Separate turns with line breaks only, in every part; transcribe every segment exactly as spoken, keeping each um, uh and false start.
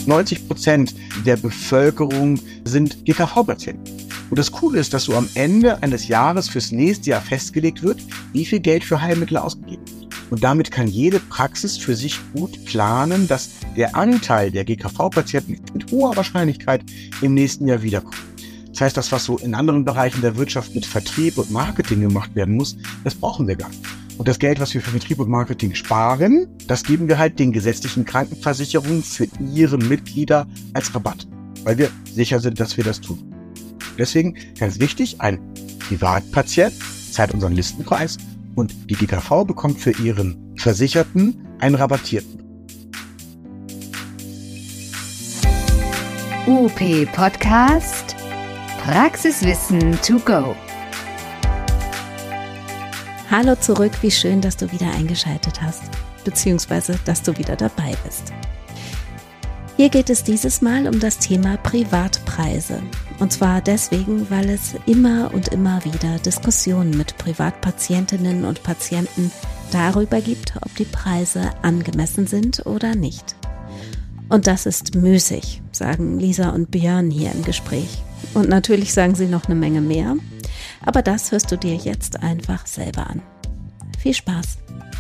neunzig Prozent der Bevölkerung sind G K V-Patienten. Und das Coole ist, dass so am Ende eines Jahres fürs nächste Jahr festgelegt wird, wie viel Geld für Heilmittel ausgegeben wird. Und damit kann jede Praxis für sich gut planen, dass der Anteil der G K V-Patienten mit hoher Wahrscheinlichkeit im nächsten Jahr wiederkommt. Das heißt, das, was so in anderen Bereichen der Wirtschaft mit Vertrieb und Marketing gemacht werden muss, das brauchen wir gar nicht. Und das Geld, was wir für Vertrieb und Marketing sparen, das geben wir halt den gesetzlichen Krankenversicherungen für ihre Mitglieder als Rabatt, weil wir sicher sind, dass wir das tun. Deswegen ganz wichtig, ein Privatpatient zahlt unseren Listenpreis und die G K V bekommt für ihren Versicherten einen rabattierten.
U P Podcast Praxiswissen to go.
Hallo zurück, wie schön, dass du wieder eingeschaltet hast, beziehungsweise dass du wieder dabei bist. Hier geht es dieses Mal um das Thema Privatpreise. Und zwar deswegen, weil es immer und immer wieder Diskussionen mit Privatpatientinnen und Patienten darüber gibt, ob die Preise angemessen sind oder nicht. Und das ist müßig, sagen Lisa und Björn hier im Gespräch. Und natürlich sagen sie noch eine Menge mehr, aber das hörst du dir jetzt einfach selber an. Viel Spaß!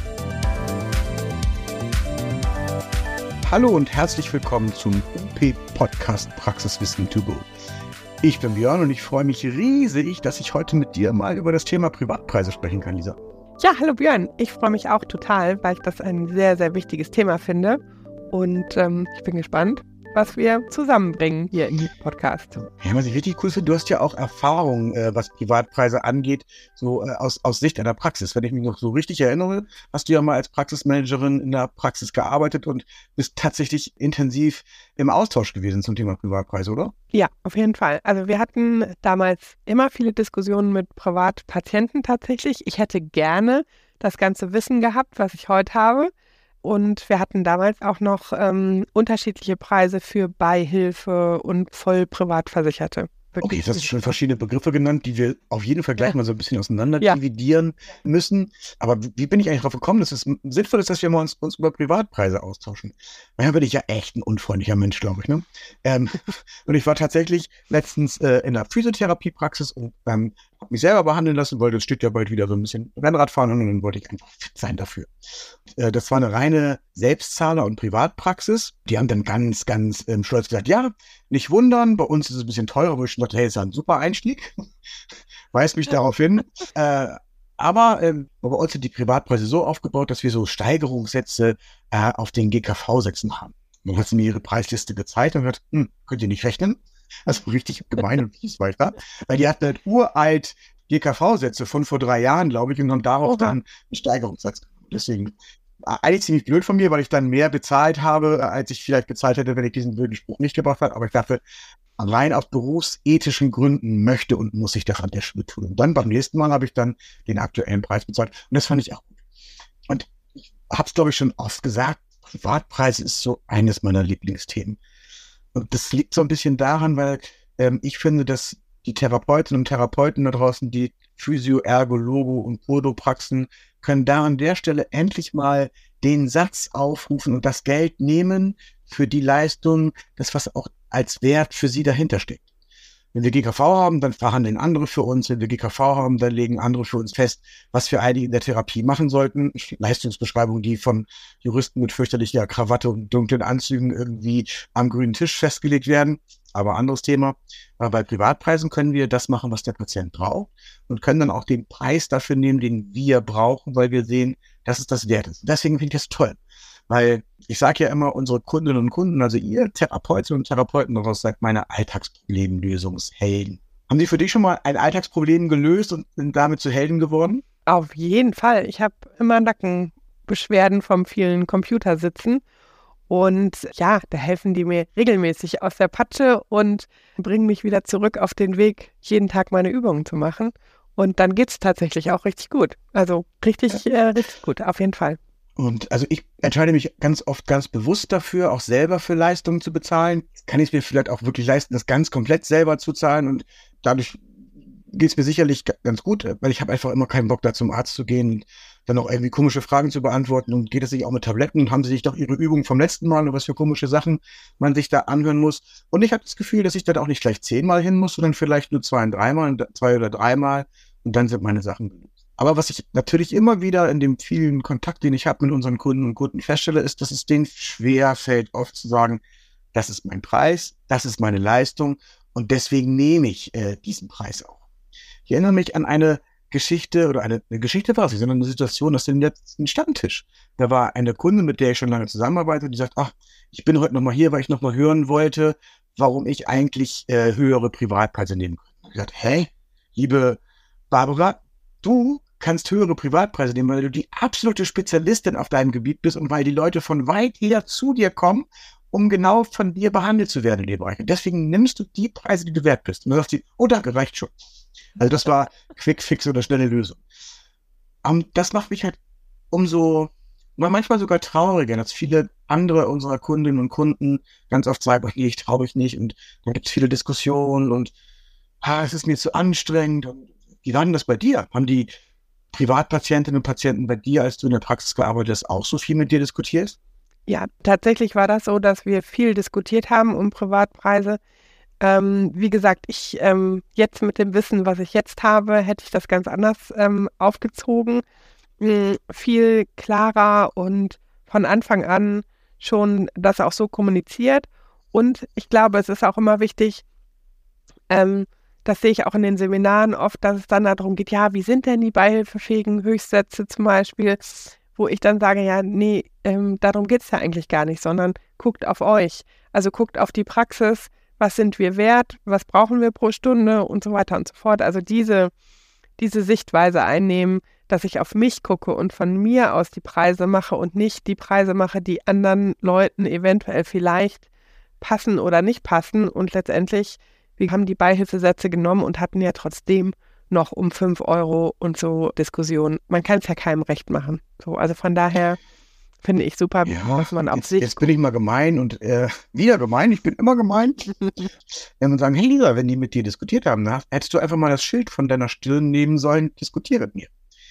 Hallo und herzlich willkommen zum U P-Podcast Praxiswissen to go. Ich bin Björn und ich freue mich riesig, dass ich heute mit dir mal über das Thema Privatpreise sprechen kann, Lisa.
Ja, hallo Björn. Ich freue mich auch total, weil ich das ein sehr, sehr wichtiges Thema finde. Und ähm, ich bin gespannt, was wir zusammenbringen hier im Podcast.
Ja, was ich richtig cool finde, du hast ja auch Erfahrung, äh, was Privatpreise angeht, so äh, aus, aus Sicht einer Praxis. Wenn ich mich noch so richtig erinnere, hast du ja mal als Praxismanagerin in der Praxis gearbeitet und bist tatsächlich intensiv im Austausch gewesen zum Thema Privatpreise, oder?
Ja, auf jeden Fall. Also wir hatten damals immer viele Diskussionen mit Privatpatienten tatsächlich. Ich hätte gerne das ganze Wissen gehabt, was ich heute habe. Und wir hatten damals auch noch ähm, unterschiedliche Preise für Beihilfe und voll Privatversicherte.
Okay, jetzt hast du schon verschiedene Begriffe genannt, die wir auf jeden Fall gleich ja. mal so ein bisschen auseinander
ja.
dividieren müssen. Aber wie bin ich eigentlich darauf gekommen, dass es sinnvoll ist, dass wir mal uns, uns über Privatpreise austauschen? Manchmal bin ich ja echt ein unfreundlicher Mensch, glaube ich. Ne? Ähm, und ich war tatsächlich letztens äh, in einer Physiotherapiepraxis und ähm, habe mich selber behandeln lassen, weil das steht ja bald wieder so ein bisschen Rennrad fahren und dann wollte ich einfach fit sein dafür. Äh, das war eine reine Selbstzahler- und Privatpraxis. Die haben dann ganz, ganz ähm, stolz gesagt, ja, nicht wundern, bei uns ist es ein bisschen teurer, wo ich schon dachte, hey, ist ja ein super Einstieg. Weist mich darauf hin. Äh, aber ähm, bei uns sind die Privatpreise so aufgebaut, dass wir so Steigerungssätze äh, auf den G K V-Sätzen haben. Dann hat sie mir ihre Preisliste gezeigt und gesagt, hm, könnt ihr nicht rechnen? Also richtig gemein und fies weiter. Weil die hatten halt uralt G K V-Sätze von vor drei Jahren, glaube ich, und haben darauf okay. dann einen Steigerungssatz gemacht. Deswegen eigentlich ziemlich blöd von mir, weil ich dann mehr bezahlt habe, als ich vielleicht bezahlt hätte, wenn ich diesen blöden Spruch nicht gebracht hätte. Aber ich dachte, allein aus berufsethischen Gründen möchte und muss ich das an der Stelle tun. Und dann beim nächsten Mal habe ich dann den aktuellen Preis bezahlt. Und das fand ich auch gut. Und ich habe es, glaube ich, schon oft gesagt, Privatpreise ist so eines meiner Lieblingsthemen. Und das liegt so ein bisschen daran, weil ähm, ich finde, dass die Therapeutinnen und Therapeuten da draußen, die Physio, Ergo, Logo und Podopraxen, können da an der Stelle endlich mal den Satz aufrufen und das Geld nehmen für die Leistung, das was auch als Wert für sie dahinter steckt. Wenn wir G K V haben, dann verhandeln andere für uns. Wenn wir G K V haben, dann legen andere für uns fest, was wir eigentlich in der Therapie machen sollten. Leistungsbeschreibungen, die von Juristen mit fürchterlicher Krawatte und dunklen Anzügen irgendwie am grünen Tisch festgelegt werden. Aber anderes Thema. Aber bei Privatpreisen können wir das machen, was der Patient braucht und können dann auch den Preis dafür nehmen, den wir brauchen, weil wir sehen, dass es das wert ist. Deswegen finde ich das toll. Weil ich sage ja immer, unsere Kundinnen und Kunden, also ihr Therapeutinnen und Therapeuten daraus, seid meine Alltagsproblemlösungshelden. Haben Sie für dich schon mal ein Alltagsproblem gelöst und sind damit zu Helden geworden?
Auf jeden Fall. Ich habe immer Nackenbeschwerden vom vielen Computersitzen. Und ja, da helfen die mir regelmäßig aus der Patsche und bringen mich wieder zurück auf den Weg, jeden Tag meine Übungen zu machen. Und dann geht's tatsächlich auch richtig gut. Also richtig, äh, richtig gut, auf jeden Fall.
Und also ich entscheide mich ganz oft ganz bewusst dafür, auch selber für Leistungen zu bezahlen. Kann ich es mir vielleicht auch wirklich leisten, das ganz komplett selber zu zahlen und dadurch geht es mir sicherlich ganz gut, weil ich habe einfach immer keinen Bock, da zum Arzt zu gehen. dann noch irgendwie komische Fragen zu beantworten und geht es sich auch mit Tabletten und haben sie sich doch ihre Übungen vom letzten Mal und was für komische Sachen man sich da anhören muss. Und ich habe das Gefühl, dass ich dann auch nicht gleich zehnmal hin muss, sondern vielleicht nur zwei und dreimal, zwei oder dreimal und dann sind meine Sachen gelöst. Aber was ich natürlich immer wieder in dem vielen Kontakt, den ich habe mit unseren Kunden und Kunden feststelle, ist, dass es denen schwer fällt, oft zu sagen, das ist mein Preis, das ist meine Leistung und deswegen nehme ich äh, diesen Preis auch. Ich erinnere mich an eine Geschichte, oder eine, eine Geschichte war es nicht, sondern eine Situation aus dem letzten Stammtisch. Da war eine Kundin, mit der ich schon lange zusammenarbeite, die sagt, ach, ich bin heute nochmal hier, weil ich nochmal hören wollte, warum ich eigentlich äh, höhere Privatpreise nehmen kann. Ich habe gesagt, hey, liebe Barbara, du kannst höhere Privatpreise nehmen, weil du die absolute Spezialistin auf deinem Gebiet bist und weil die Leute von weit her zu dir kommen, um genau von dir behandelt zu werden in dem Bereich. Und deswegen nimmst du die Preise, die du wert bist. Und dann sagt sie, oh danke, reicht schon. Also das war quick, fix oder schnelle Lösung. Um, das macht mich halt umso, manchmal sogar trauriger, dass viele andere unserer Kundinnen und Kunden ganz oft sagen, nee, ich traue mich nicht und dann gibt es viele Diskussionen und ah, es ist mir zu anstrengend. Und wie war denn das bei dir? Haben die Privatpatientinnen und Patienten bei dir, als du in der Praxis gearbeitet hast, auch so viel mit dir diskutiert?
Ja, tatsächlich war das so, dass wir viel diskutiert haben um Privatpreise. Ähm, wie gesagt, ich ähm, jetzt mit dem Wissen, was ich jetzt habe, hätte ich das ganz anders ähm, aufgezogen. Mh, viel klarer und von Anfang an schon das auch so kommuniziert. Und ich glaube, es ist auch immer wichtig, ähm, das sehe ich auch in den Seminaren oft, dass es dann darum geht, ja, wie sind denn die beihilfefähigen Höchstsätze zum Beispiel, wo ich dann sage, ja, nee, ähm, darum geht es ja eigentlich gar nicht, sondern guckt auf euch. Also guckt auf die Praxis, was sind wir wert, was brauchen wir pro Stunde und so weiter und so fort. Also diese, diese Sichtweise einnehmen, dass ich auf mich gucke und von mir aus die Preise mache und nicht die Preise mache, die anderen Leuten eventuell vielleicht passen oder nicht passen. Und letztendlich, wir haben die Beihilfesätze genommen und hatten ja trotzdem noch um fünf Euro und so Diskussionen. Man kann es ja keinem recht machen. So, also von daher finde ich super,
ja,
dass man auf
jetzt,
sich
jetzt bin ich mal gemein und äh, wieder gemein, ich bin immer gemein. Wenn man sagen, hey Lisa, wenn die mit dir diskutiert haben, dann hättest du einfach mal das Schild von deiner Stirn nehmen sollen, diskutiere mit mir.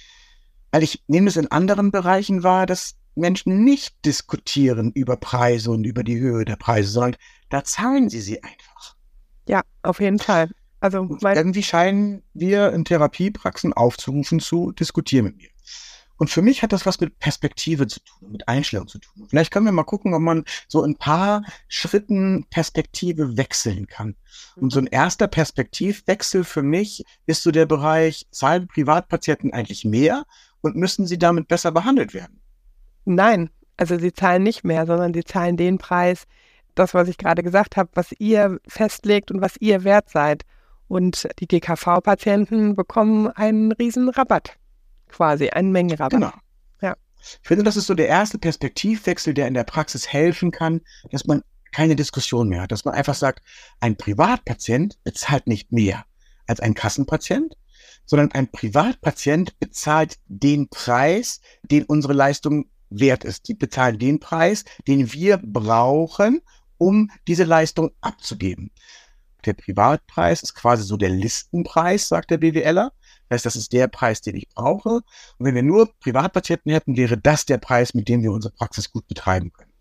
Weil ich nehme es in anderen Bereichen wahr, dass Menschen nicht diskutieren über Preise und über die Höhe der Preise, sondern da zahlen sie sie einfach.
Ja, auf jeden Fall. Also
Und
mein,
irgendwie scheinen wir in Therapiepraxen aufzurufen zu diskutieren mit mir. Und für mich hat das was mit Perspektive zu tun, mit Einstellung zu tun. Vielleicht können wir mal gucken, ob man so ein paar Schritten Perspektive wechseln kann. Und so ein erster Perspektivwechsel für mich ist so der Bereich, zahlen Privatpatienten eigentlich mehr und müssen sie damit besser behandelt werden?
nein, also sie zahlen nicht mehr, sondern sie zahlen den Preis, das, was ich gerade gesagt habe, was ihr festlegt und was ihr wert seid. Und die G K V-Patienten bekommen einen riesen Rabatt, quasi einen Mengenrabatt.
Genau.
Ja.
Ich finde, das ist so der erste Perspektivwechsel, der in der Praxis helfen kann, dass man keine Diskussion mehr hat, dass man einfach sagt, ein Privatpatient bezahlt nicht mehr als ein Kassenpatient, sondern ein Privatpatient bezahlt den Preis, den unsere Leistung wert ist. Die bezahlen den Preis, den wir brauchen, um diese Leistung abzugeben. Der Privatpreis ist quasi so der Listenpreis, sagt der BWLer. Das heißt, das ist der Preis, den ich brauche. Und wenn wir nur Privatpatienten hätten, wäre das der Preis, mit dem wir unsere Praxis gut betreiben können.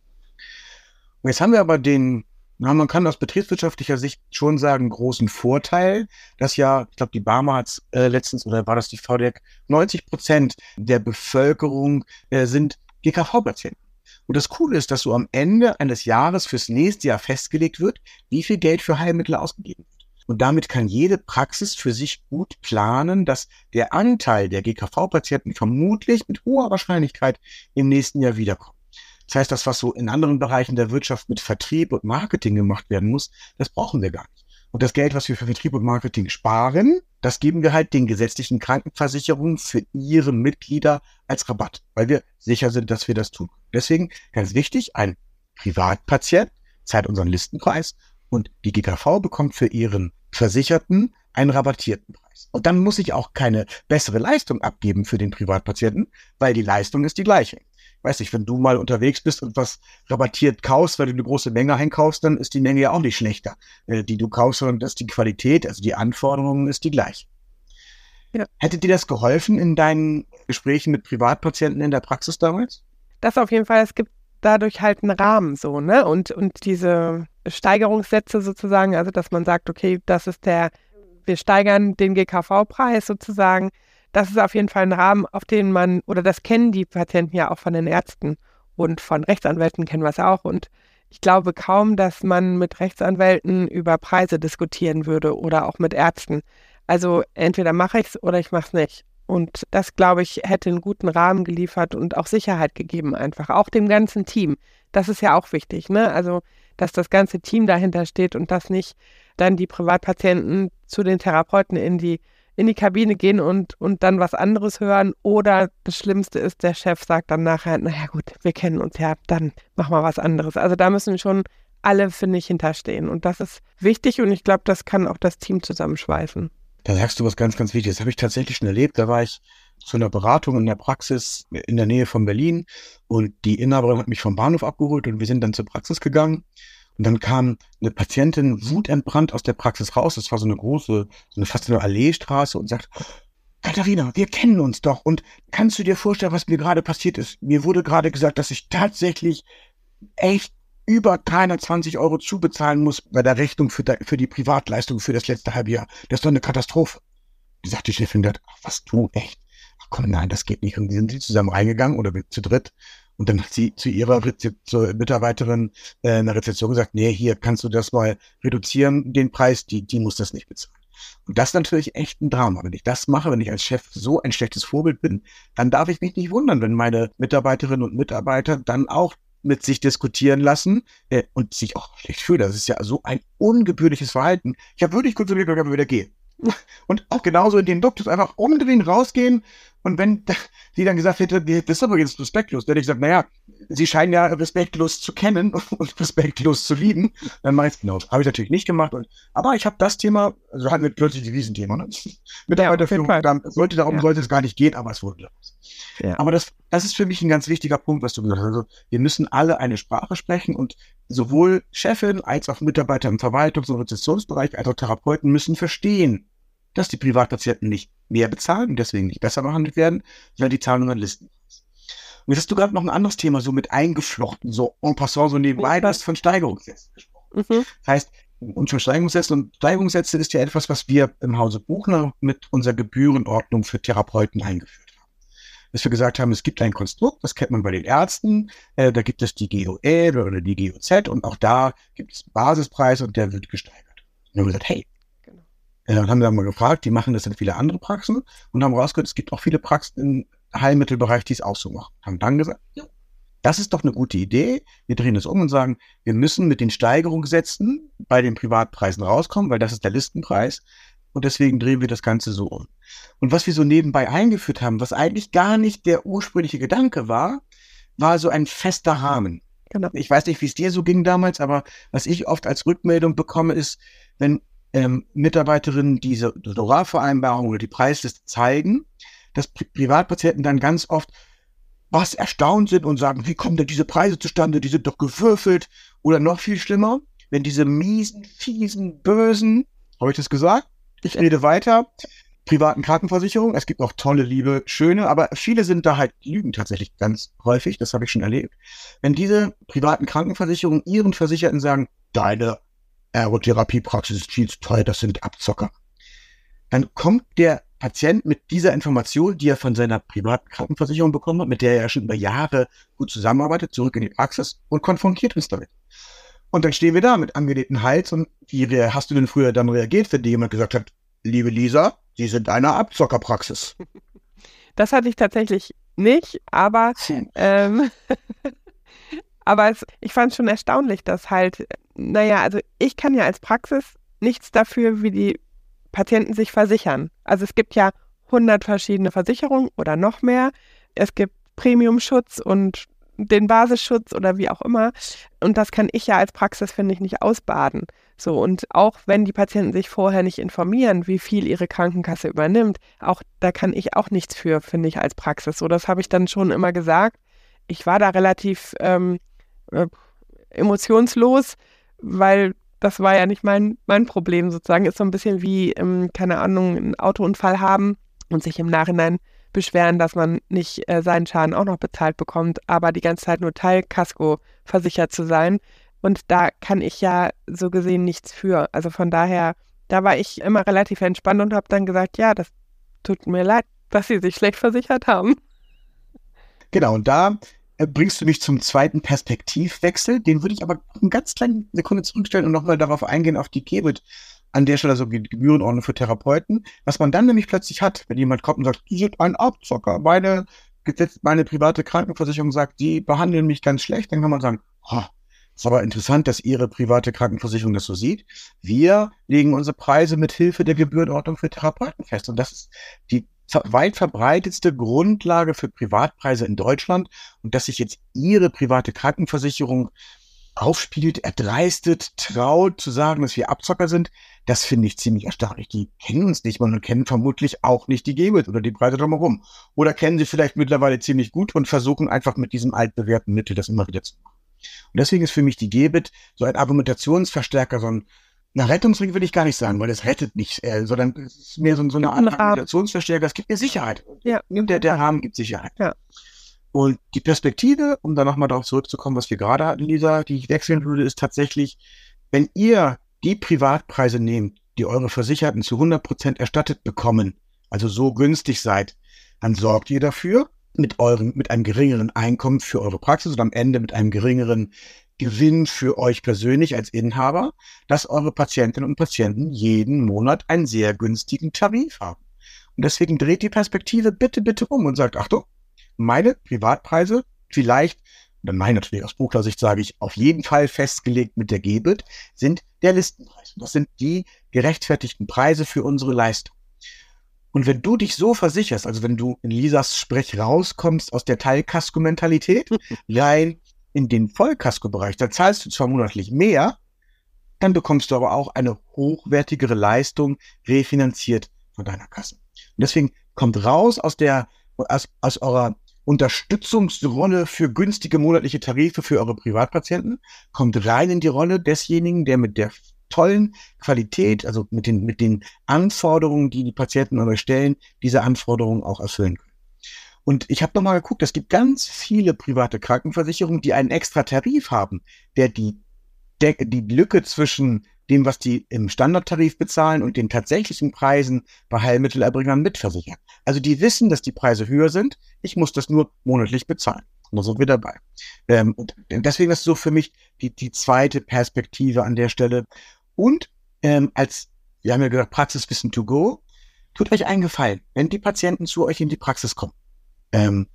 Und jetzt haben wir aber den, na, man kann aus betriebswirtschaftlicher Sicht schon sagen, großen Vorteil, dass ja, ich glaube, die Barmer hat es äh, letztens, oder war das die V D E C, neunzig Prozent der Bevölkerung äh, sind G K V-Patienten. Und das Coole ist, dass so am Ende eines Jahres fürs nächste Jahr festgelegt wird, wie viel Geld für Heilmittel ausgegeben wird. Und damit kann jede Praxis für sich gut planen, dass der Anteil der G K V-Patienten vermutlich mit hoher Wahrscheinlichkeit im nächsten Jahr wiederkommt. Das heißt, das, was so in anderen Bereichen der Wirtschaft mit Vertrieb und Marketing gemacht werden muss, das brauchen wir gar nicht. Und das Geld, was wir für Vertrieb und Marketing sparen, das geben wir halt den gesetzlichen Krankenversicherungen für ihre Mitglieder als Rabatt, weil wir sicher sind, dass wir das tun. Deswegen ganz wichtig, ein Privatpatient zahlt unseren Listenpreis und die G K V bekommt für ihren Versicherten einen rabattierten Preis. Und dann muss ich auch keine bessere Leistung abgeben für den Privatpatienten, weil die Leistung ist die gleiche. Weiß nicht, wenn du mal unterwegs bist und was rabattiert kaufst, weil du eine große Menge einkaufst, dann ist die Menge ja auch nicht schlechter, äh, die du kaufst, sondern das ist die Qualität, also die Anforderungen ist die gleiche.
Ja.
Hätte dir das geholfen in deinen Gesprächen mit Privatpatienten in der Praxis damals?
Das auf jeden Fall. Es gibt dadurch halt einen Rahmen so, ne? Und, und diese Steigerungssätze sozusagen, also dass man sagt, okay, das ist der, wir steigern den G K V-Preis sozusagen. Das ist auf jeden Fall ein Rahmen, auf den man, oder das kennen die Patienten ja auch von den Ärzten und von Rechtsanwälten kennen wir es auch. Und ich glaube kaum, dass man mit Rechtsanwälten über Preise diskutieren würde oder auch mit Ärzten. Also entweder mache ich es oder ich mache es nicht. Und das, glaube ich, hätte einen guten Rahmen geliefert und auch Sicherheit gegeben einfach, auch dem ganzen Team. Das ist ja auch wichtig, ne? Also, dass das ganze Team dahinter steht und dass nicht dann die Privatpatienten zu den Therapeuten in die, in die Kabine gehen und, und dann was anderes hören. Oder das Schlimmste ist, der Chef sagt dann nachher, naja gut, wir kennen uns ja, dann machen wir was anderes. Also da müssen schon alle, finde ich, hinterstehen. Und das ist wichtig und ich glaube, das kann auch das Team zusammenschweißen.
Da sagst du was ganz, ganz Wichtiges. Das habe ich tatsächlich schon erlebt. Da war ich zu einer Beratung in der Praxis in der Nähe von Berlin und die Inhaberin hat mich vom Bahnhof abgeholt und wir sind dann zur Praxis gegangen. Und dann kam eine Patientin wutentbrannt aus der Praxis raus. Das war so eine große, so eine fast eine Alleestraße und sagt, Katharina, wir kennen uns doch und kannst du dir vorstellen, was mir gerade passiert ist? Mir wurde gerade gesagt, dass ich tatsächlich echt über dreihundertzwanzig Euro zubezahlen muss bei der Rechnung für, der, für die Privatleistung für das letzte halbe Jahr. Das ist doch eine Katastrophe. Die sagt die Chefin, ach, was du, echt? Ach komm, nein, das geht nicht. Und die sind sie zusammen reingegangen oder zu dritt. Und dann hat sie zu ihrer Reze- zur Mitarbeiterin äh, in der Rezeption gesagt, nee, hier kannst du das mal reduzieren, den Preis, die, die muss das nicht bezahlen. Und das ist natürlich echt ein Drama. Wenn ich das mache, wenn ich als Chef so ein schlechtes Vorbild bin, dann darf ich mich nicht wundern, wenn meine Mitarbeiterinnen und Mitarbeiter dann auch mit sich diskutieren lassen äh, und sich auch schlecht fühlen. Das ist ja so ein ungebührliches Verhalten. Ich habe wirklich kurz überlegt, ob ich wieder gehe. Und auch genauso in den Duktus einfach umdrehen, rausgehen. Und wenn sie dann gesagt hätte, das ist aber jetzt respektlos, dann hätte ich gesagt, naja, sie scheinen ja respektlos zu kennen und respektlos zu lieben. Dann mache ich es genau. Habe ich natürlich nicht gemacht. Und, aber ich habe das Thema, also hatten wir plötzlich ein Riesenthema. Ne? Mitarbeiterführung,
ja,
da sollte, darum ja. sollte es gar nicht gehen, aber es wurde los.
Ja.
Aber das, das ist für mich ein ganz wichtiger Punkt, was du gesagt hast. Also, wir müssen alle eine Sprache sprechen und sowohl Chefin als auch Mitarbeiter im Verwaltungs- und Rezeptionsbereich als auch Therapeuten müssen verstehen, dass die Privatpatienten nicht mehr bezahlen und deswegen nicht besser behandelt werden, sondern die zahlen nur einen Listenpreis. Und jetzt hast du gerade noch ein anderes Thema so mit eingeflochten, so en passant, so nebenbei, du hast von Steigerungssätzen gesprochen. Mhm. Das heißt, und von Steigerungssätze und Steigerungssätze ist ja etwas, was wir im Hause Buchner mit unserer Gebührenordnung für Therapeuten eingeführt haben. Dass wir gesagt haben, es gibt ein Konstrukt, das kennt man bei den Ärzten, äh, da gibt es die G O L oder die G O Z und auch da gibt es einen Basispreis und der wird gesteigert. Und dann haben wir gesagt, hey, Äh, und haben dann mal gefragt, die machen das in viele andere Praxen und haben rausgehört, es gibt auch viele Praxen im Heilmittelbereich, die es auch so machen. Haben dann gesagt, ja, das ist doch eine gute Idee. Wir drehen das um und sagen, wir müssen mit den Steigerungssätzen bei den Privatpreisen rauskommen, weil das ist der Listenpreis und deswegen drehen wir das Ganze so um. Und was wir so nebenbei eingeführt haben, was eigentlich gar nicht der ursprüngliche Gedanke war, war so ein fester Rahmen. Genau. Ich weiß nicht, wie es dir so ging damals, aber was ich oft als Rückmeldung bekomme, ist, wenn Ähm, Mitarbeiterinnen diese Honorarvereinbarung oder die Preisliste zeigen, dass Pri- Privatpatienten dann ganz oft was erstaunt sind und sagen, wie kommen denn diese Preise zustande, die sind doch gewürfelt. Oder noch viel schlimmer, wenn diese miesen, fiesen, bösen, habe ich das gesagt? Ich rede weiter, privaten Krankenversicherungen, es gibt auch tolle, liebe, schöne, aber viele sind da halt, lügen tatsächlich ganz häufig, das habe ich schon erlebt. Wenn diese privaten Krankenversicherungen ihren Versicherten sagen, deine Ergotherapiepraxis ist viel zu teuer, das sind Abzocker. Dann kommt der Patient mit dieser Information, die er von seiner privaten Krankenversicherung bekommen hat, mit der er schon über Jahre gut zusammenarbeitet, zurück in die Praxis und konfrontiert uns damit. Und dann stehen wir da mit angelegten Hals und wie hast du denn früher dann reagiert, wenn dir jemand gesagt hat, liebe Lisa, Sie sind eine Abzockerpraxis?
Das hatte ich tatsächlich nicht, aber ähm, aber es, ich fand es schon erstaunlich, dass halt, naja, also ich kann ja als Praxis nichts dafür, wie die Patienten sich versichern. Also es gibt ja hundert verschiedene Versicherungen oder noch mehr. Es gibt Premiumschutz und den Basisschutz oder wie auch immer. Und das kann ich ja als Praxis, finde ich, nicht ausbaden. So, und auch wenn die Patienten sich vorher nicht informieren, wie viel ihre Krankenkasse übernimmt, auch da kann ich auch nichts für, finde ich, als Praxis. So, das habe ich dann schon immer gesagt. Ich war da relativ ähm, äh, emotionslos, weil das war ja nicht mein, mein Problem sozusagen. Ist so ein bisschen wie, ähm, keine Ahnung, einen Autounfall haben und sich im Nachhinein beschweren, dass man nicht äh, seinen Schaden auch noch bezahlt bekommt, aber die ganze Zeit nur Teilkasko versichert zu sein. Und da kann ich ja so gesehen nichts für. Also von daher, da war ich immer relativ entspannt und habe dann gesagt, ja, das tut mir leid, dass Sie sich schlecht versichert haben.
Genau, und da äh, bringst du mich zum zweiten Perspektivwechsel. Den würde ich aber eine ganz kleine Sekunde zurückstellen und nochmal darauf eingehen, auf die Gebit. An der Stelle also die Gebührenordnung für Therapeuten. Was man dann nämlich plötzlich hat, wenn jemand kommt und sagt, Sie sind ein Abzocker, meine, Gesetz, meine private Krankenversicherung sagt, die behandeln mich ganz schlecht, dann kann man sagen, oh, ist aber interessant, dass Ihre private Krankenversicherung das so sieht. Wir legen unsere Preise mit Hilfe der Gebührenordnung für Therapeuten fest. Und das ist die weit verbreitetste Grundlage für Privatpreise in Deutschland. Und dass sich jetzt Ihre private Krankenversicherung aufspielt, erdreistet, traut zu sagen, dass wir Abzocker sind, das finde ich ziemlich erstaunlich. Die kennen uns nicht mal und kennen vermutlich auch nicht die Gebit oder die Preise drumherum. Oder kennen sie vielleicht mittlerweile ziemlich gut und versuchen einfach mit diesem altbewährten Mittel das immer wieder zu machen. Und deswegen ist für mich die Gebit so ein Argumentationsverstärker, so ein na, Rettungsring will ich gar nicht sagen, weil es rettet nicht, äh, sondern es ist mehr so, so eine Art Argumentationsverstärker. Es gibt mir Sicherheit.
Ja.
Der, der Rahmen gibt Sicherheit.
Ja.
Und die Perspektive, um dann nochmal darauf zurückzukommen, was wir gerade hatten, Lisa, die ich wechseln würde, ist tatsächlich, wenn ihr die Privatpreise nehmt, die eure Versicherten zu hundert Prozent erstattet bekommen, also so günstig seid, dann sorgt ihr dafür, mit eurem, mit einem geringeren Einkommen für eure Praxis und am Ende mit einem geringeren Gewinn für euch persönlich als Inhaber, dass eure Patientinnen und Patienten jeden Monat einen sehr günstigen Tarif haben. Und deswegen dreht die Perspektive bitte, bitte um und sagt, Achtung, meine Privatpreise, vielleicht, dann meine natürlich aus Buchlersicht sage ich, auf jeden Fall festgelegt mit der Gebit, sind der Listenpreis. Das sind die gerechtfertigten Preise für unsere Leistung. Und wenn du dich so versicherst, also wenn du in Lisas Sprech rauskommst aus der Teilkasko-Mentalität, rein in den Vollkasko-Bereich, da zahlst du zwar monatlich mehr, dann bekommst du aber auch eine hochwertigere Leistung refinanziert von deiner Kasse. Und deswegen kommt raus aus der, aus, aus eurer Unterstützungsrolle für günstige monatliche Tarife für eure Privatpatienten, kommt rein in die Rolle desjenigen, der mit der tollen Qualität, also mit den, mit den Anforderungen, die die Patienten an euch stellen, diese Anforderungen auch erfüllen können. Und ich habe nochmal geguckt, es gibt ganz viele private Krankenversicherungen, die einen extra Tarif haben, der die, der, die Lücke zwischen dem, was die im Standardtarif bezahlen und den tatsächlichen Preisen bei Heilmittelerbringern mitversichern. Also die wissen, dass die Preise höher sind, ich muss das nur monatlich bezahlen. Und da sind wir dabei. Ähm, und deswegen ist so für mich die, die zweite Perspektive an der Stelle. Und ähm, als, wir haben ja gesagt, Praxiswissen to go, tut euch einen Gefallen, wenn die Patienten zu euch in die Praxis kommen, ähm,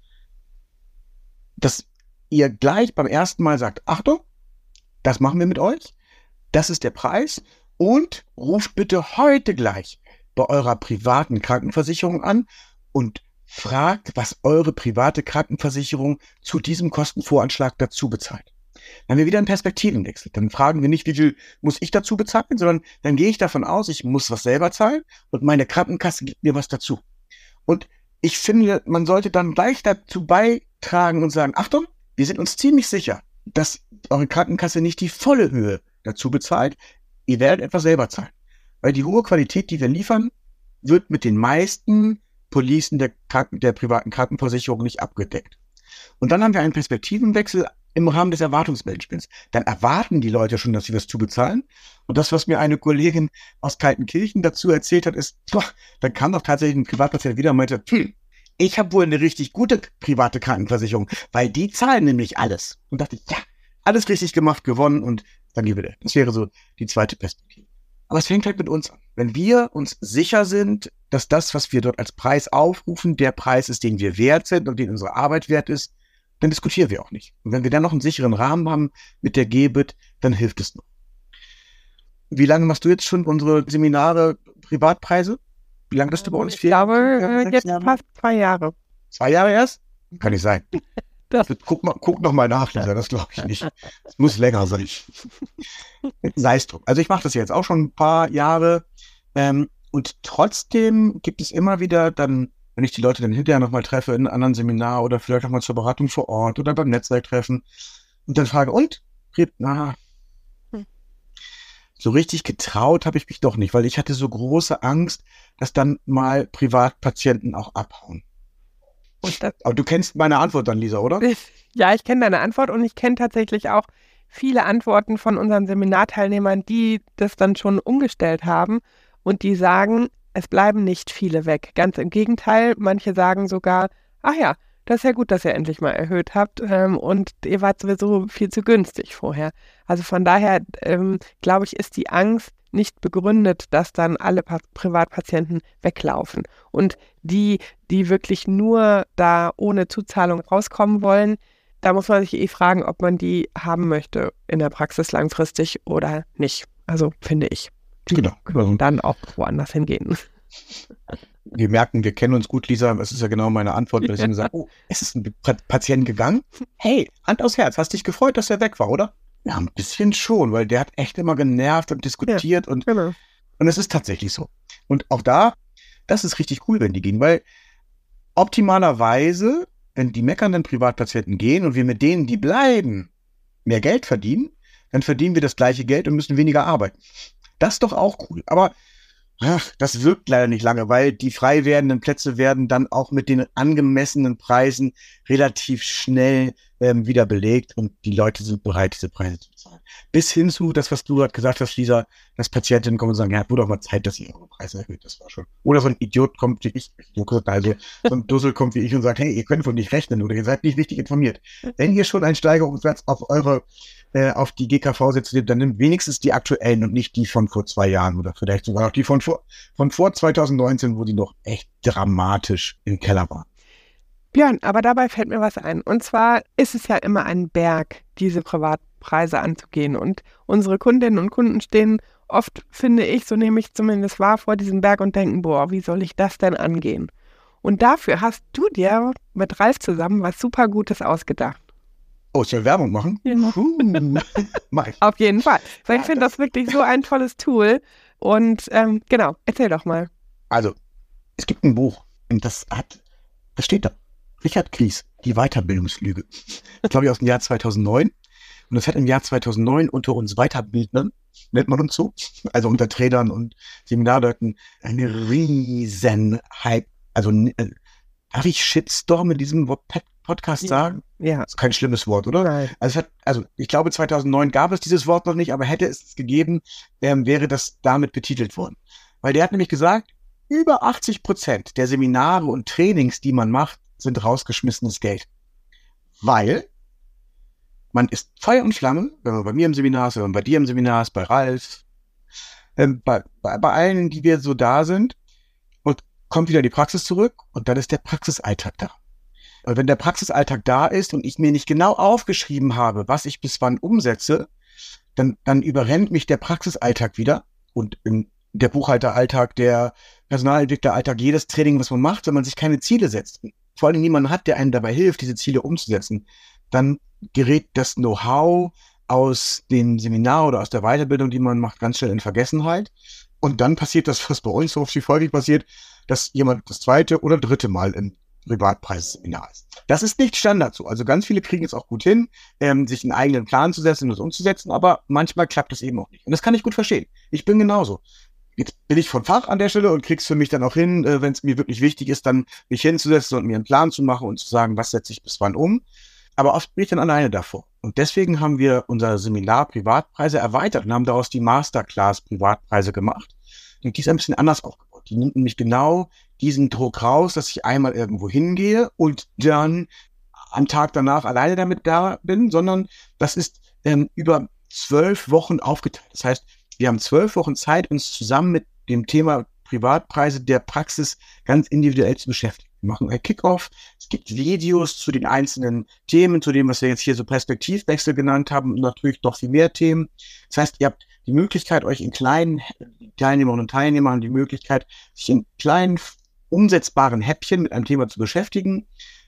dass ihr gleich beim ersten Mal sagt, Achtung, das machen wir mit euch, das ist der Preis und ruft bitte heute gleich bei eurer privaten Krankenversicherung an und fragt, was eure private Krankenversicherung zu diesem Kostenvoranschlag dazu bezahlt. Dann haben wir wieder einen Perspektivenwechsel. Dann fragen wir nicht, wie viel muss ich dazu bezahlen, sondern dann gehe ich davon aus, ich muss was selber zahlen und meine Krankenkasse gibt mir was dazu. Und ich finde, man sollte dann gleich dazu beitragen und sagen, Achtung, wir sind uns ziemlich sicher, dass eure Krankenkasse nicht die volle Höhe dazu bezahlt. Ihr werdet etwas selber zahlen. Weil die hohe Qualität, die wir liefern, wird mit den meisten Policen der, Kranken, der privaten Krankenversicherung nicht abgedeckt. Und dann haben wir einen Perspektivenwechsel im Rahmen des Erwartungsmanagements. Dann erwarten die Leute schon, dass sie was zu bezahlen. Und das, was mir eine Kollegin aus Kaltenkirchen dazu erzählt hat, ist, boah, dann kam doch tatsächlich ein Privatpatient wieder und meinte, hm, ich habe wohl eine richtig gute private Krankenversicherung, weil die zahlen nämlich alles. Und dachte ich, ja, alles richtig gemacht, gewonnen und dann gebe ich. Das wäre so die zweite Perspektive. Aber es fängt halt mit uns an. Wenn wir uns sicher sind, dass das, was wir dort als Preis aufrufen, der Preis ist, den wir wert sind und den unsere Arbeit wert ist, dann diskutieren wir auch nicht. Und wenn wir dann noch einen sicheren Rahmen haben mit der Gebit, dann hilft es noch. Wie lange machst du jetzt schon unsere Seminare Privatpreise? Wie lange bist du bei uns?
Ich glaube, äh, jetzt Jahre? fast zwei Jahre.
Zwei Jahre erst? Kann nicht sein. Das. Guck, mal, guck noch mal nach, Lisa, das glaube ich nicht. Es muss länger sein. Sei es drum. Also ich mache das jetzt auch schon ein paar Jahre ähm, und trotzdem gibt es immer wieder dann, wenn ich die Leute dann hinterher nochmal treffe in einem anderen Seminar oder vielleicht auch mal zur Beratung vor Ort oder beim Netzwerktreffen und dann frage, und? Na, so richtig getraut habe ich mich doch nicht, weil ich hatte so große Angst, dass dann mal Privatpatienten auch abhauen.
Und das,
Aber du kennst meine Antwort dann, Lisa, oder?
ja, ich kenne deine Antwort und ich kenne tatsächlich auch viele Antworten von unseren Seminarteilnehmern, die das dann schon umgestellt haben und die sagen, es bleiben nicht viele weg. Ganz im Gegenteil, manche sagen sogar, ach ja, das ist ja gut, dass ihr endlich mal erhöht habt ähm, und ihr wart sowieso viel zu günstig vorher. Also von daher, ähm, glaube ich, ist die Angst nicht begründet, dass dann alle pa- Privatpatienten weglaufen. Und die, die wirklich nur da ohne Zuzahlung rauskommen wollen, da muss man sich eh fragen, ob man die haben möchte in der Praxis langfristig oder nicht. Also finde ich. Die
Genau.
können dann auch woanders hingehen.
Wir merken, wir kennen uns gut, Lisa. Das ist ja genau meine Antwort. Wenn ich dann sage, oh, es ist ein Pa- Patient gegangen. Hey, Hand aufs Herz. Hast dich gefreut, dass er weg war, oder? Ja, ein bisschen schon, weil der hat echt immer genervt und diskutiert. und
Genau.
Und es ist tatsächlich so. Und auch da, das ist richtig cool, wenn die gehen, weil optimalerweise, wenn die meckernden Privatpatienten gehen und wir mit denen, die bleiben, mehr Geld verdienen, dann verdienen wir das gleiche Geld und müssen weniger arbeiten. Das ist doch auch cool. Aber ach, das wirkt leider nicht lange, weil die frei werdenden Plätze werden dann auch mit den angemessenen Preisen relativ schnell ähm, wieder belegt und die Leute sind bereit, diese Preise zu bezahlen. Bis hin zu das, was du gerade gesagt hast, Lisa, dass Patientinnen kommen und sagen, ja, wurde auch mal Zeit, dass ihr eure Preise erhöht, das war schon. Oder so ein Idiot kommt wie ich, also so ein Dussel kommt wie ich und sagt, hey, ihr könnt wohl nicht rechnen oder ihr seid nicht richtig informiert. Wenn ihr schon einen Steigerungssatz auf eure äh, auf die G K V-Sätze nehmt, dann nimmt wenigstens die aktuellen und nicht die von vor zwei Jahren oder vielleicht sogar noch die von vor, von vor zwanzig neunzehn, wo die noch echt dramatisch im Keller waren.
Björn, aber dabei fällt mir was ein. Und zwar ist es ja immer ein Berg, diese Privatpreise anzugehen. Und unsere Kundinnen und Kunden stehen oft, finde ich, so nehme ich zumindest wahr, vor diesem Berg und denken, boah, wie soll ich das denn angehen? Und dafür hast du dir mit Ralf zusammen was super Gutes ausgedacht.
Oh, ich soll Werbung machen?
Ja.
Uh, mach ich.
Auf jeden Fall. Weil
Ja,
ich finde
das-
das wirklich so ein tolles Tool. Und ähm, genau, erzähl doch mal.
Also, es gibt ein Buch und das hat, das steht da. Richard Kries, die Weiterbildungslüge. Das glaube ich aus dem Jahr zweitausendneun. Und das hat im Jahr zweitausendneun unter uns Weiterbildnern, nennt man uns so, also unter Trainern und Seminarleuten, eine riesen Hype. Also, äh, darf ich Shitstorm in diesem Wort- Podcast
Ja.
sagen?
Ja.
Das ist kein schlimmes Wort, oder?
Nein.
Also, es hat, also ich glaube, zweitausendneun gab es dieses Wort noch nicht, aber hätte es es gegeben, ähm, wäre das damit betitelt worden. Weil der hat nämlich gesagt, über achtzig Prozent der Seminare und Trainings, die man macht, sind rausgeschmissenes Geld. Weil man ist Feuer und Flamme, wenn man bei mir im Seminar ist, wenn man bei dir im Seminar ist, bei Ralf, ähm, bei, bei, bei allen, die wir so da sind, und kommt wieder in die Praxis zurück und dann ist der Praxisalltag da. Und wenn der Praxisalltag da ist und ich mir nicht genau aufgeschrieben habe, was ich bis wann umsetze, dann, dann überrennt mich der Praxisalltag wieder und in der Buchhalteralltag, der Personalentwickleralltag, jedes Training, was man macht, wenn man sich keine Ziele setzt, vor allem niemanden hat, der einem dabei hilft, diese Ziele umzusetzen, dann gerät das Know-how aus dem Seminar oder aus der Weiterbildung, die man macht, ganz schnell in Vergessenheit. Und dann passiert das, was bei uns so oft wie häufig passiert, dass jemand das zweite oder dritte Mal im Privatpreisseminar ist. Das ist nicht Standard so. Also ganz viele kriegen es auch gut hin, ähm, sich einen eigenen Plan zu setzen und das umzusetzen, aber manchmal klappt das eben auch nicht. Und das kann ich gut verstehen. Ich bin genauso. Jetzt bin ich von Fach an der Stelle und krieg's für mich dann auch hin, äh, wenn es mir wirklich wichtig ist, dann mich hinzusetzen und mir einen Plan zu machen und zu sagen, was setze ich bis wann um. Aber oft bin ich dann alleine davor. Und deswegen haben wir unser Seminar Privatpreise erweitert und haben daraus die Masterclass Privatpreise gemacht. Und die ist ein bisschen anders aufgebaut. Die nimmt nämlich genau diesen Druck raus, dass ich einmal irgendwo hingehe und dann am Tag danach alleine damit da bin, sondern das ist ähm, über zwölf Wochen aufgeteilt. Das heißt, wir haben zwölf Wochen Zeit, uns zusammen mit dem Thema Privatpreise der Praxis ganz individuell zu beschäftigen. Wir machen ein Kickoff, es gibt Videos zu den einzelnen Themen, zu dem, was wir jetzt hier so Perspektivwechsel genannt haben und natürlich noch viel mehr Themen. Das heißt, ihr habt die Möglichkeit, euch in kleinen Teilnehmerinnen und Teilnehmern die Möglichkeit, sich in kleinen umsetzbaren Häppchen mit einem Thema zu beschäftigen,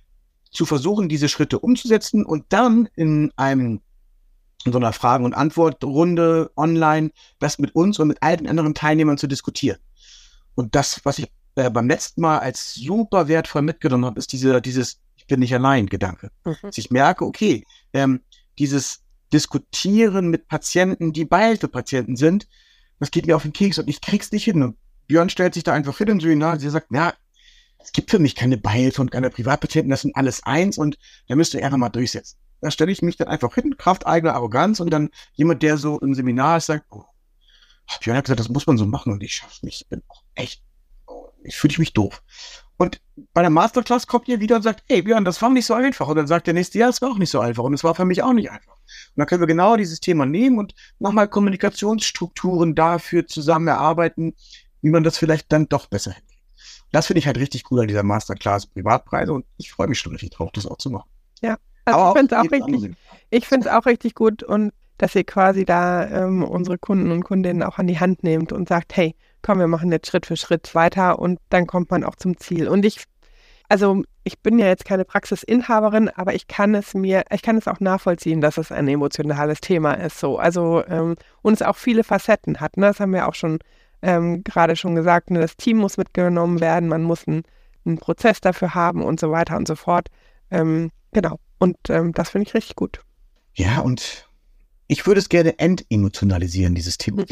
zu versuchen, diese Schritte umzusetzen und dann in einem in so einer Fragen- und Antwortrunde online das mit uns und mit all den anderen Teilnehmern zu diskutieren. Und das, was ich äh, beim letzten Mal als super wertvoll mitgenommen habe, ist diese, dieses Ich bin nicht allein Gedanke.
Mhm.
Dass ich merke, okay, ähm, dieses diskutieren mit Patienten, die Beihilfepatienten sind. Das geht mir auf den Keks und ich krieg's nicht hin. Und Björn stellt sich da einfach hin im Seminar und sie sagt, na, es gibt für mich keine Beihilfe und keine Privatpatienten, das sind alles eins und da müsst ihr einfach mal durchsetzen. Da stelle ich mich dann einfach hin, Kraft eigener Arroganz und dann jemand, der so im Seminar ist, sagt, oh, Björn hat gesagt, das muss man so machen und ich schaff's nicht. Ich bin auch echt, oh, ich fühle mich doof. Und bei der Masterclass kommt ihr wieder und sagt, hey Björn, das war nicht so einfach. Und dann sagt der nächste, ja, das war auch nicht so einfach und es war für mich auch nicht einfach. Und dann können wir genau dieses Thema nehmen und nochmal Kommunikationsstrukturen dafür zusammen erarbeiten, wie man das vielleicht dann doch besser hinkriegt. Das finde ich halt richtig cool an dieser Masterclass Privatpreise und ich freue mich schon richtig drauf, das auch zu machen.
Ja, also Aber ich finde es auch, auch richtig, ich finde es auch richtig gut und dass ihr quasi da ähm, unsere Kunden und Kundinnen auch an die Hand nehmt und sagt, hey, komm, wir machen jetzt Schritt für Schritt weiter und dann kommt man auch zum Ziel. Und ich, also ich bin ja jetzt keine Praxisinhaberin, aber ich kann es mir, ich kann es auch nachvollziehen, dass es ein emotionales Thema ist. So, also ähm, und es auch viele Facetten hat. Ne? Das haben wir auch schon ähm, gerade schon gesagt. Ne? Das Team muss mitgenommen werden, man muss einen, einen Prozess dafür haben und so weiter und so fort. Ähm, genau. Und ähm, das finde ich richtig gut.
Ja, und ich würde es gerne entemotionalisieren, dieses Thema.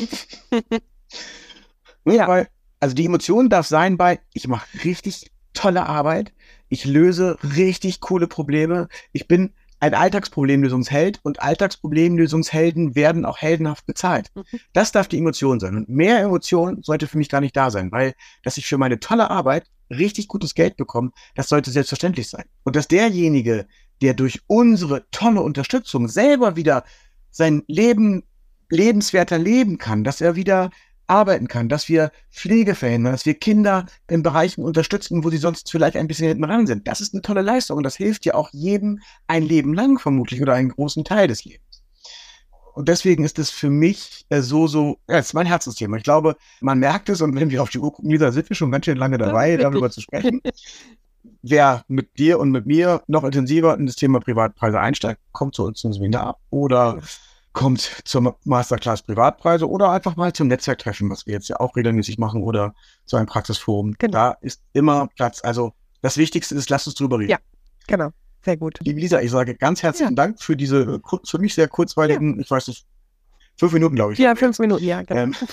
Ja. Weil, also die Emotion darf sein bei, ich mache richtig tolle Arbeit, ich löse richtig coole Probleme, ich bin ein Alltagsproblemlösungsheld und Alltagsproblemlösungshelden werden auch heldenhaft bezahlt. Mhm. Das darf die Emotion sein. Und mehr Emotion sollte für mich gar nicht da sein, weil, dass ich für meine tolle Arbeit richtig gutes Geld bekomme, das sollte selbstverständlich sein. Und dass derjenige, der durch unsere tolle Unterstützung selber wieder sein Leben lebenswerter leben kann, dass er wieder arbeiten kann, dass wir Pflege verhindern, dass wir Kinder in Bereichen unterstützen, wo sie sonst vielleicht ein bisschen hinten ran sind. Das ist eine tolle Leistung und das hilft ja auch jedem ein Leben lang vermutlich oder einen großen Teil des Lebens. Und deswegen ist es für mich äh, so, so, ja, es ist mein Herzensthema. Ich glaube, man merkt es und wenn wir auf die Uhr gucken, Lisa, sind wir schon ganz schön lange dabei, darüber zu sprechen. Wer mit dir und mit mir noch intensiver in das Thema Privatpreise einsteigt, kommt zu uns zum Seminar oder kommt zur Masterclass Privatpreise oder einfach mal zum Netzwerktreffen, was wir jetzt ja auch regelmäßig machen oder zu einem Praxisforum. Genau. Da ist immer Platz. Also das Wichtigste ist, lasst uns drüber reden.
Ja, genau. Sehr gut.
Liebe Lisa, ich sage ganz herzlichen ja. Dank für diese für mich sehr kurzweiligen, ja. ich weiß nicht, fünf Minuten, glaube ich.
Ja, fünf Minuten, ja, genau. Ähm.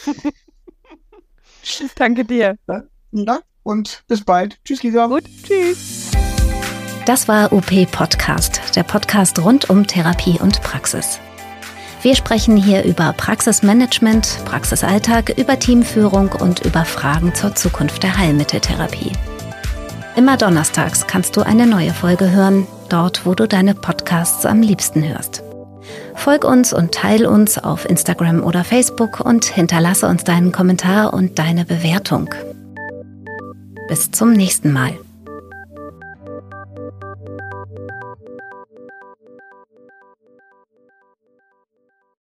Danke dir.
Ja, und bis bald. Tschüss, Lisa.
Gut, tschüss.
Das war U P Podcast, der Podcast rund um Therapie und Praxis. Wir sprechen hier über Praxismanagement, Praxisalltag, über Teamführung und über Fragen zur Zukunft der Heilmitteltherapie. Immer donnerstags kannst du eine neue Folge hören, dort, wo du deine Podcasts am liebsten hörst. Folg uns und teil uns auf Instagram oder Facebook und hinterlasse uns deinen Kommentar und deine Bewertung. Bis zum nächsten Mal.